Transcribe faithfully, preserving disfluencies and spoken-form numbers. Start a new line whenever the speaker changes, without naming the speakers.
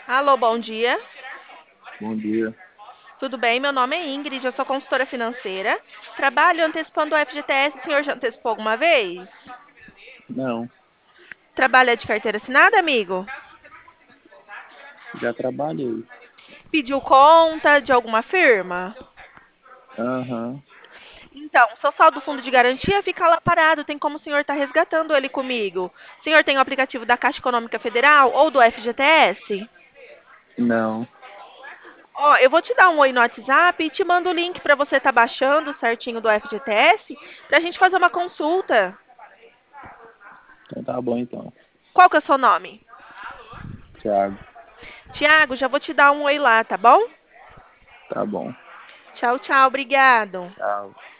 Alô, bom dia.
Bom dia.
Tudo bem? Meu nome é Ingrid, eu sou consultora financeira. Trabalho antecipando o F G T S. O senhor já antecipou alguma vez?
Não,
Trabalha de carteira assinada, amigo?
já trabalhei.
Pediu conta de alguma firma?
Aham,
Então, seu saldo fundo de garantia fica lá parado. Tem como o senhor estar resgatando ele comigo? O senhor tem o aplicativo da Caixa Econômica Federal ou do F G T S?
não.
Ó, eu vou te dar um oi no WhatsApp e te mando o link para você estar baixando certinho do F G T S para a gente fazer uma consulta.
Então tá bom então.
Qual que é o seu nome?
Thiago,
Tiago, já vou te dar um oi lá, tá bom?
tá bom.
Tchau, tchau, obrigado.
Tchau.